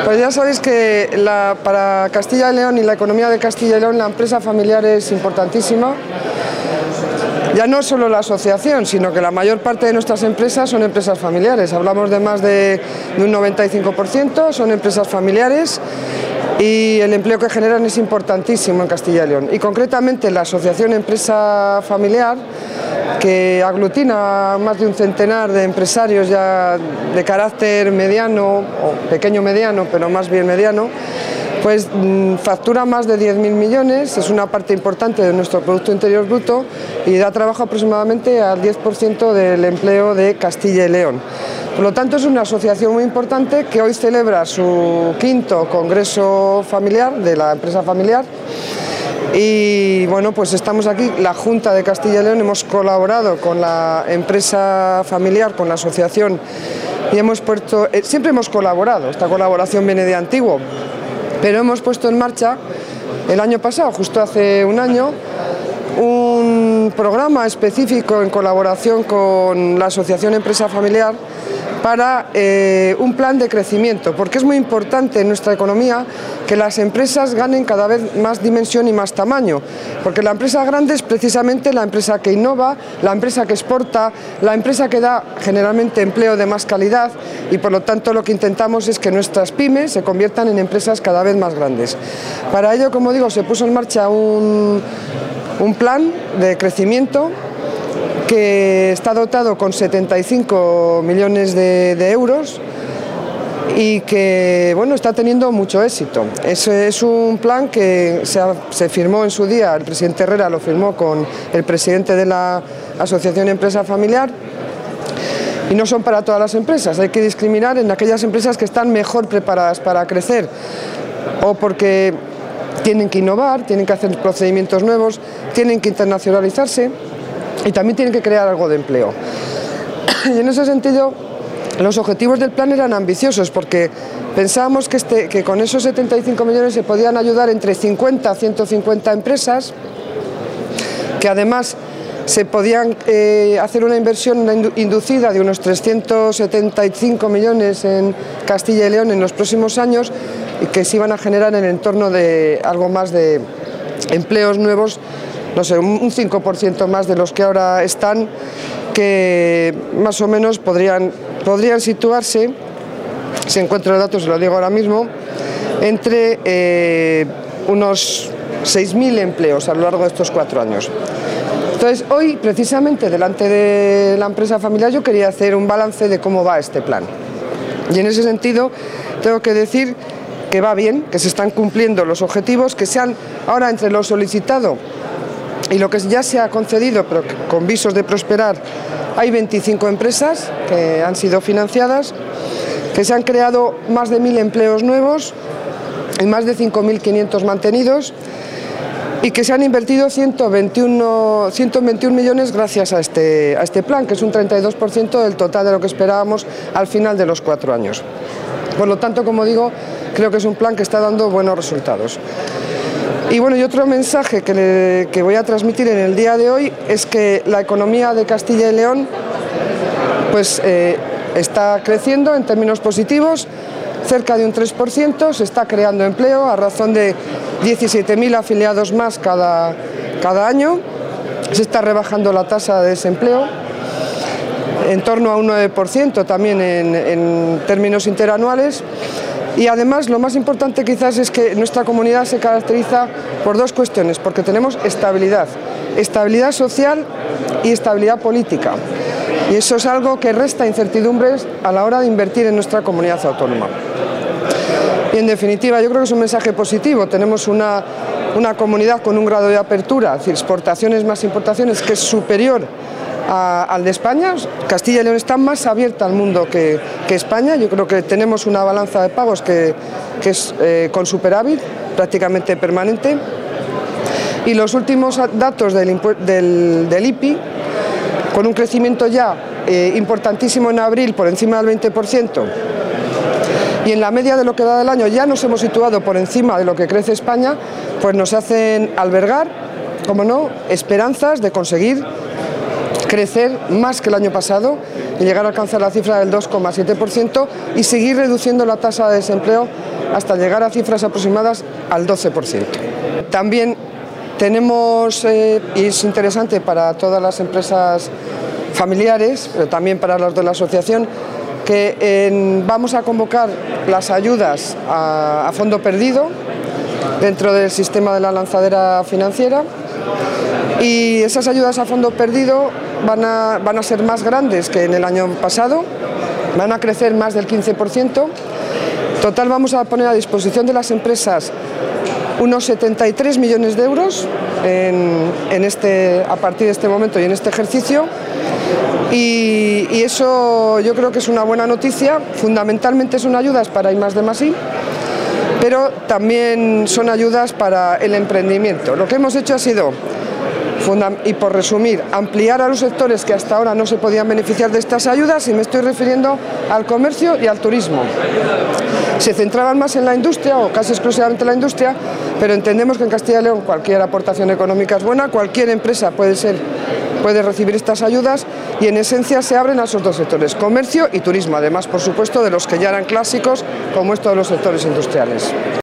Pues ya sabéis que para Castilla y León y la economía de Castilla y León la empresa familiar es importantísima. Ya no solo la asociación, sino que la mayor parte de nuestras empresas son empresas familiares. Hablamos de más de un 95%, son empresas familiares y el empleo que generan es importantísimo en Castilla y León. Y concretamente la Asociación Empresa Familiar, que aglutina más de un centenar de empresarios ya de carácter mediano, o pequeño mediano, pero más bien mediano, pues factura más de 10.000 millones, es una parte importante de nuestro Producto Interior Bruto y da trabajo aproximadamente al 10% del empleo de Castilla y León. Por lo tanto, es una asociación muy importante que hoy celebra su 5º Congreso Familiar de la empresa familiar. Y bueno, pues estamos aquí, la Junta de Castilla y León, hemos colaborado con la empresa familiar, con la asociación, y hemos puesto, siempre hemos colaborado, esta colaboración viene de antiguo, pero hemos puesto en marcha el año pasado, justo hace un año, un programa específico en colaboración con la Asociación Empresa Familiar para un plan de crecimiento, porque es muy importante en nuestra economía que las empresas ganen cada vez más dimensión y más tamaño, porque la empresa grande es precisamente la empresa que innova, la empresa que exporta, la empresa que da generalmente empleo de más calidad y por lo tanto lo que intentamos es que nuestras pymes se conviertan en empresas cada vez más grandes. Para ello, como digo, se puso en marcha un plan de crecimiento que está dotado con 75 millones de euros y que bueno, está teniendo mucho éxito. Es un plan que se firmó en su día, el presidente Herrera lo firmó con el presidente de la Asociación Empresa Familiar, y no son para todas las empresas, hay que discriminar en aquellas empresas que están mejor preparadas para crecer o porque tienen que innovar, tienen que hacer procedimientos nuevos, tienen que internacionalizarse y también tienen que crear algo de empleo. Y en ese sentido, los objetivos del plan eran ambiciosos porque pensábamos que con esos 75 millones se podían ayudar entre 50 a 150 empresas, que además se podían hacer una inversión inducida de unos 375 millones en Castilla y León en los próximos años y que se iban a generar en el entorno de algo más de empleos nuevos, no sé, un 5% más de los que ahora están, que más o menos podrían situarse, si encuentro el dato se lo digo ahora mismo, entre unos 6.000 empleos a lo largo de estos 4 años. Entonces, hoy, precisamente, delante de la empresa familiar, yo quería hacer un balance de cómo va este plan. Y en ese sentido, tengo que decir que va bien, que se están cumpliendo los objetivos, que sean ahora entre lo solicitado y lo que ya se ha concedido, pero con visos de prosperar, hay 25 empresas que han sido financiadas, que se han creado más de 1.000 empleos nuevos y más de 5.500 mantenidos y que se han invertido 121 millones gracias a este plan, que es un 32% del total de lo que esperábamos al final de los 4 años. Por lo tanto, como digo, creo que es un plan que está dando buenos resultados. Y bueno, y otro mensaje que voy a transmitir en el día de hoy es que la economía de Castilla y León pues, está creciendo en términos positivos, cerca de un 3%, se está creando empleo a razón de 17.000 afiliados más cada año, se está rebajando la tasa de desempleo en torno a un 9% también en términos interanuales. Y además lo más importante quizás es que nuestra comunidad se caracteriza por 2 cuestiones, porque tenemos estabilidad social y estabilidad política. Y eso es algo que resta incertidumbres a la hora de invertir en nuestra comunidad autónoma. Y en definitiva yo creo que es un mensaje positivo, tenemos una comunidad con un grado de apertura, es decir, exportaciones más importaciones, que es superior al de España. Castilla y León está más abierta al mundo que España. Yo creo que tenemos una balanza de pagos que es con superávit prácticamente permanente, y los últimos datos del IPI, con un crecimiento ya importantísimo en abril por encima del 20%, y en la media de lo que da del año ya nos hemos situado por encima de lo que crece España, pues nos hacen albergar, como no, esperanzas de conseguir crecer más que el año pasado y llegar a alcanzar la cifra del 2,7% y seguir reduciendo la tasa de desempleo hasta llegar a cifras aproximadas al 12%. También tenemos, y es interesante para todas las empresas familiares, pero también para los de la asociación, que vamos a convocar las ayudas a fondo perdido dentro del sistema de la lanzadera financiera, y esas ayudas a fondo perdido van a ser más grandes que en el año pasado, van a crecer más del 15%. Total, vamos a poner a disposición de las empresas unos 73 millones de euros a partir de este momento y en este ejercicio, y eso yo creo que es una buena noticia. Fundamentalmente son ayudas para I+D+I, pero también son ayudas para el emprendimiento. Lo que hemos hecho ha sido, y por resumir, ampliar a los sectores que hasta ahora no se podían beneficiar de estas ayudas, y me estoy refiriendo al comercio y al turismo. Se centraban más en la industria, o casi exclusivamente en la industria, pero entendemos que en Castilla y León cualquier aportación económica es buena, cualquier empresa puede recibir estas ayudas, y en esencia se abren a esos dos sectores, comercio y turismo, además, por supuesto, de los que ya eran clásicos, como estos de los sectores industriales.